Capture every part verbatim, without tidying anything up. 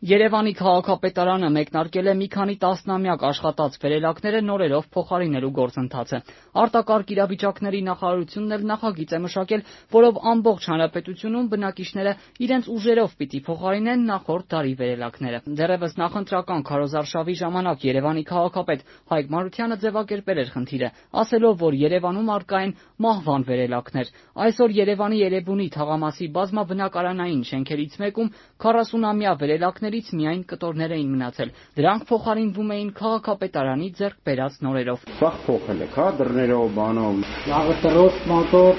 Երևանի քաղաքապետարանը մեկնարկել է մի քանի տասնամյակ աշխատած վերելակները նորերով փոխարինելու գործընթացը։ Արտակարգ իրավիճակների նախարարությունն էլ նախագիծ է մշակել, որով ամբողջ հանրապետությունում բնակիչները իրենց ուժերով պիտի փոխարինեն նախորդ դարի վերելակները։ Դեռևս նախընտրական քարոզարշավի ժամանակ Երևանի քաղաքապետ Հայկ Մարությանը ձևակերպել էր խնդիրը, ասելով, որ Երևանում առկա են մահվան վերելակներ։ Այսօր Երևանի Էրեբունի թաղամասի բազմաբնակարանային շենքերից մեկում քառասունամյա վերելակներից միայն կտորներ էին մնացել։ Դրանք փոխարինվում էին քաղաքապետարանի ձեռք բերած նորերով։ Սաղ փոխել եք, հա, դռներով, բանով։ Աղտրոց, մոտոր,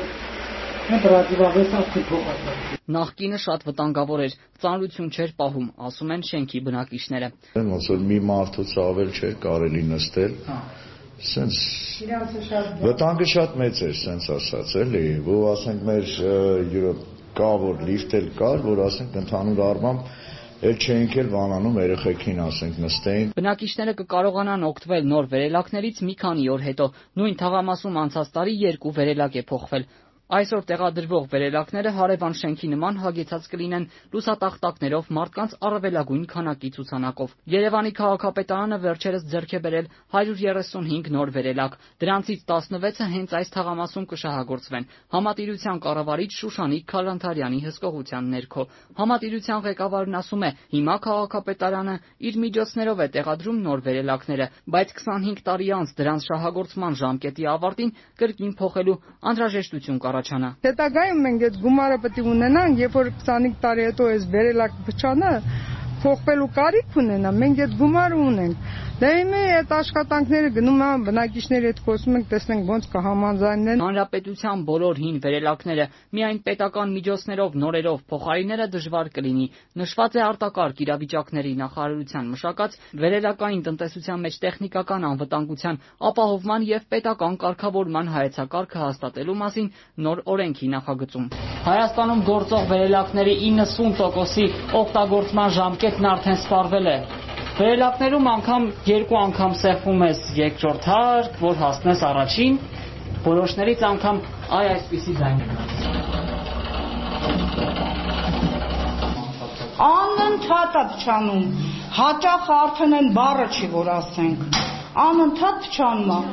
Նախկինը շատ վտանգավոր էր, ծանրություն չէր պահում, ասում են շենքի բնակիչները։ Ոնց որ մի մարդուց ավել չէր կարելի նստել։ Սենց վտանգը շատ մեծ էր, սենց ասած, էլի, ու ասենք մեր յուրը կա որ լիֆտ էլ կար, որ ասենք ընդհանուր առմամբ էլ չէինք էլ վանանում երեխեքին ասենք նստեին։ Բնակիչները կկարողանան օգտվել նոր վերելակներից մի քանի օր հետո։ Նույն թաղամասում անցած տարի երկու վերելակ է փոխվել։ Այսօր տեղադրվող վերելակները հարևան շենքի նման հագեցած կլինեն լուսատախտակներով մարդկանց առավելագույն քանակի ցուցանակով։ Երևանի քաղաքապետարանը վերջերս ձեռք է բերել հարյուր երեսունհինգ նոր վերելակ։ Դրանցից տասնվեցը հենց այս թաղամասում կշահագործվեն։ Համատիրության կառավարիչ Շուշանիկ Քալանթարյանի հսկողության ներքո։ Համատիրության ղեկավարն ասում է, հիմա քաղաքապետարանը իր միջոցներով է տեղադրում նոր վերելակները, բայց քսանհինգ տարի անց դրանց շահագործման ժամկետի ավարտին կրկին փոխելու անհրաժեշտություն կա։ Հետագայում մենք այդ գումարը պետք է ունենանք, երբ որ քսանհինգ տարի հետո այս վերելակ փչանը փոխվելու կարիք ունենա, մենք այդ գումարը ունենք։ Դե հիմա այդ աշխատանքները գնում են բնակիչների հետ խոսում ենք, տեսնենք ոնց կհամաձայնեն։ Հանրապետության բոլոր հին վերելակները միայն պետական միջոցներով նորերով փոխարինելը դժվար կլինի։ Նշված է արտակարգ իրավիճակների նախարարության մշակած վերելակային տնտեսության մեջ տեխնիկական անվտանգության ապահովման եւ պետական կարգավորման հայեցակարգը հաստատելու մասին նոր օրենքի նախագծում։ Հայաստանում գործող վերելակների իննսուն տոկոսի օգտագործման ժամկետն արդեն սպառվել է։ Վերելակներում անգամ երկու անգամ սեղմում ես երկրորդ հարկ, որ հասնես առաջին, որոշներից անգամ այ այսպիսի ձայն է գալիս։ Անընդհատ է փչանում, հաճախ արդեն են բառը չի որ ասենք, անընդհատ փչանում է։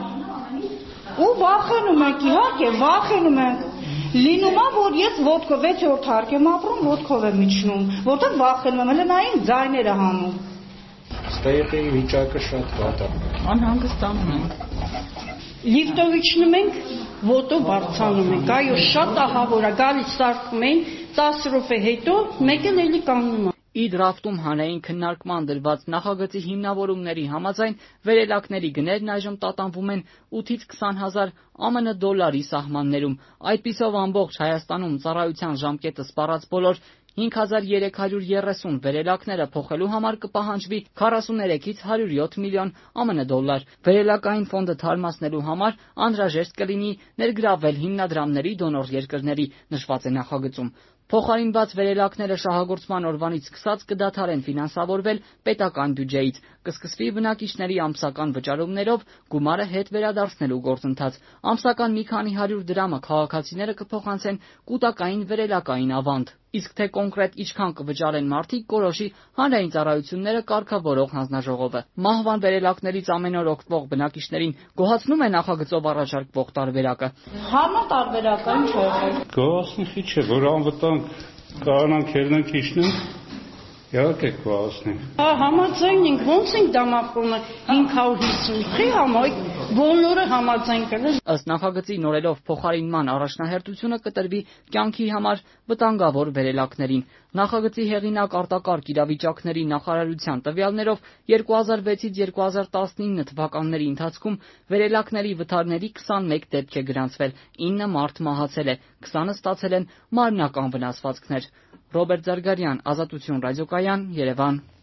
Ու վախենում ենք, իհարկե վախենում ենք։ Լինում է, որ ես ոտքով վեցորդ հարկ եմ ապրում, ոտքով եմ իջնում, որտեղ վախենում եմ, հենց նային ձայները հանում։ Ստեղի վիճակը շատ վատ է։ Անհանգստանում ենք։ Լիֆտով իջնում ենք, ոտով բարձրանում ենք, այո, շատ ահավոր է, գալիս սարքում ենք, տասը րոպե հետո մեկ էլ էլի կանգնում է։ Իդրաֆտում հանրային քննարկման դրված նախագծի հիմնավորումների համաձայն վերելակների գներն այժմ տատանվում են ութից քսան հազար ԱՄՆ դոլարի սահմաններում։ Այդպիսով ամբողջ Հայաստանում ծառայության ժամկետը սպառած բոլոր հինգ հազար երեք հարյուր երեսուն վերելակները փոխելու համար կպահանջվի քառասուներեքից հարյուր յոթ միլիոն ԱՄՆ դոլար։ Վերելակային ֆոնդը թարմացնելու համար անհրաժեշտ կլինի ներգրավել հիմնադրամների դոնոր երկրների, նշված է նախագծում։ Փոխարինված վերելակները շահագործման օրվանից սկսած կդադարեն ֆինանսավորվել պետական բյուջեից, կսկսվի բնակիչների ամսական վճարումներով գումարը հետ վերադարձնելու գործընթաց։ Ամսական մի քանի հարյուր դրամը քաղաքացիները կփոխանցեն կൂട്ടակային վերելակային ավանդ։ Իսկ թե կոնկրետ ինչքան կվճարեն մարդիկ, կորոշի հանրային ծառայությունները կարգավորող հանձնաժողովը։ Մահվան վերելակներից ամեն օր օգտվող բնակիչներին գոհացնում է նախագծով առաջարկվող տարբերակը։ Համա տարբերական չէ։ Գոհացնի չէ, որ անվտանգ կարողանանք ելնենք իջնենք, իհարկե գոհացնենք։ Հա, համաձայն ենք, ոնց ենք դամապրումը հինգ հարյուր հիսունի համայնք բոլորը համաձայն կլինեն։ Ըստ նախագծի նորերով փոխարինման առաջնահերթությունը կտրվի կյանքի համար վտանգավոր վերելակներին։ Նախագծի հեղինակ արտակարգ իրավիճակների նախարարության տվյալներով երկու հազար վեցից երկու հազար տասնինը թվականների ընթացքում վերելակների վթարների քսանմեկ դեպք է գրանցվել, ինը մարդ մահացել է, քսանը ստացել են մարմնական վնասվածքներ։ Ռոբերտ Զարգարյան, Ազատություն ռադիոկայան, Երևան։